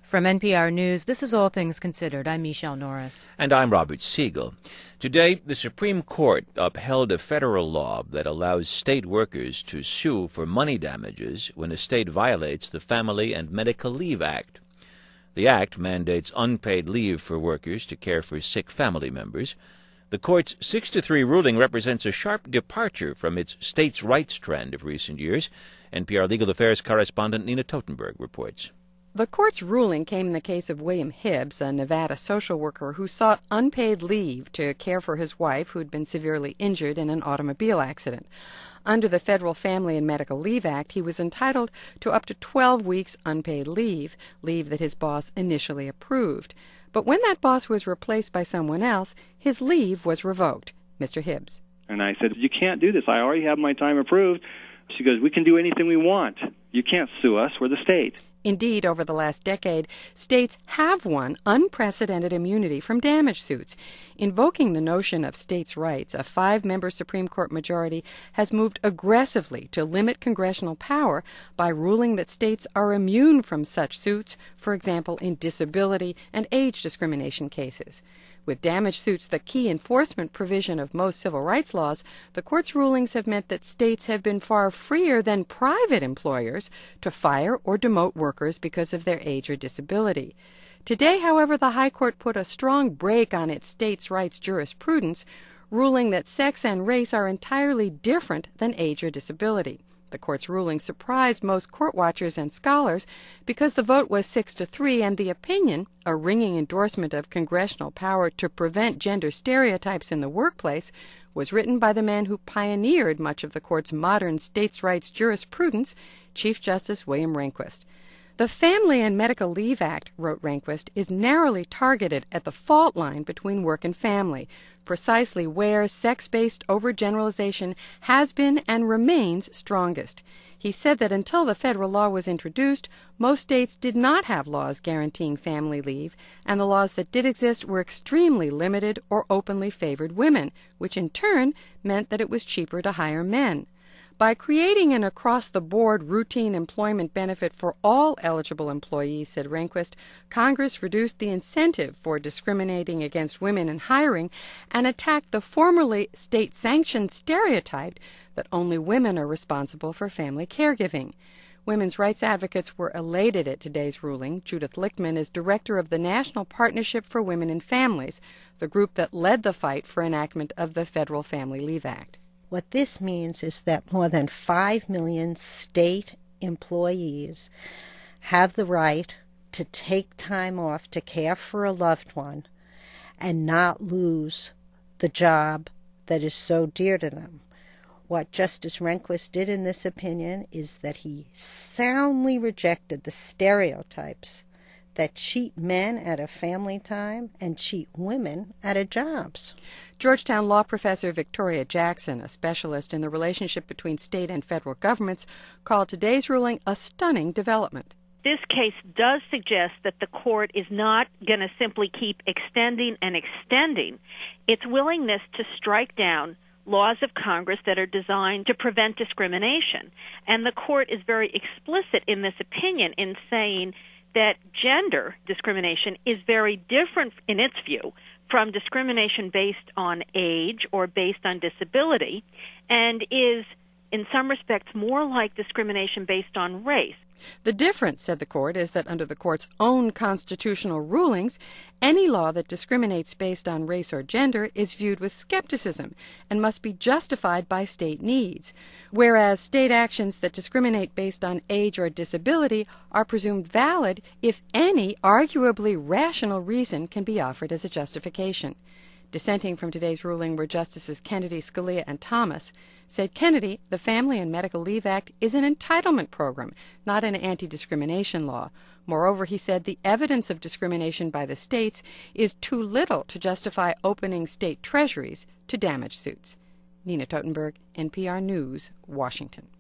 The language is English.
From NPR News, this is All Things Considered. I'm Michelle Norris. And I'm Robert Siegel. Today, the Supreme Court upheld a federal law that allows state workers to sue for money damages when a state violates the Family and Medical Leave Act. The act mandates unpaid leave for workers to care for sick family members. The court's 6-3 ruling represents a sharp departure from its states' rights trend of recent years. NPR Legal Affairs correspondent Nina Totenberg reports. The court's ruling came in the case of William Hibbs, a Nevada social worker who sought unpaid leave to care for his wife who'd been severely injured in an automobile accident. Under the Federal Family and Medical Leave Act, he was entitled to up to 12 weeks unpaid leave that his boss initially approved. But when that boss was replaced by someone else, his leave was revoked. Mr. Hibbs. And I said, "You can't do this. I already have my time approved." She goes, "We can do anything we want. You can't sue us. We're the state." Indeed, over the last decade, states have won unprecedented immunity from damage suits. Invoking the notion of states' rights, a 5-member Supreme Court majority has moved aggressively to limit congressional power by ruling that states are immune from such suits, for example, in disability and age discrimination cases. With damage suits the key enforcement provision of most civil rights laws, the court's rulings have meant that states have been far freer than private employers to fire or demote workers because of their age or disability. Today, however, the High Court put a strong brake on its states' rights jurisprudence, ruling that sex and race are entirely different than age or disability. The court's ruling surprised most court watchers and scholars because the vote was 6-3 and the opinion, a ringing endorsement of congressional power to prevent gender stereotypes in the workplace, was written by the man who pioneered much of the court's modern states' rights jurisprudence, Chief Justice William Rehnquist. "The Family and Medical Leave Act," wrote Rehnquist, "is narrowly targeted at the fault line between work and family, precisely where sex-based overgeneralization has been and remains strongest." He said that until the federal law was introduced, most states did not have laws guaranteeing family leave, and the laws that did exist were extremely limited or openly favored women, which in turn meant that it was cheaper to hire men. By creating an across-the-board routine employment benefit for all eligible employees, said Rehnquist, Congress reduced the incentive for discriminating against women in hiring and attacked the formerly state-sanctioned stereotype that only women are responsible for family caregiving. Women's rights advocates were elated at today's ruling. Judith Lichtman is director of the National Partnership for Women and Families, the group that led the fight for enactment of the Federal Family Leave Act. What this means is that more than 5 million state employees have the right to take time off to care for a loved one and not lose the job that is so dear to them. What Justice Rehnquist did in this opinion is that he soundly rejected the stereotypes that cheat men out of family time and cheat women out of jobs. Georgetown law professor Victoria Jackson, a specialist in the relationship between state and federal governments, called today's ruling a stunning development. This case does suggest that the court is not going to simply keep extending and extending its willingness to strike down laws of Congress that are designed to prevent discrimination. And the court is very explicit in this opinion in saying that gender discrimination is very different, in its view, from discrimination based on age or based on disability, and is, in some respects, more like discrimination based on race. The difference, said the court, is that under the court's own constitutional rulings, any law that discriminates based on race or gender is viewed with skepticism and must be justified by state needs, whereas state actions that discriminate based on age or disability are presumed valid if any arguably rational reason can be offered as a justification. Dissenting from today's ruling were Justices Kennedy, Scalia, and Thomas, said Kennedy, the Family and Medical Leave Act is an entitlement program, not an anti-discrimination law. Moreover, he said the evidence of discrimination by the states is too little to justify opening state treasuries to damage suits. Nina Totenberg, NPR News, Washington.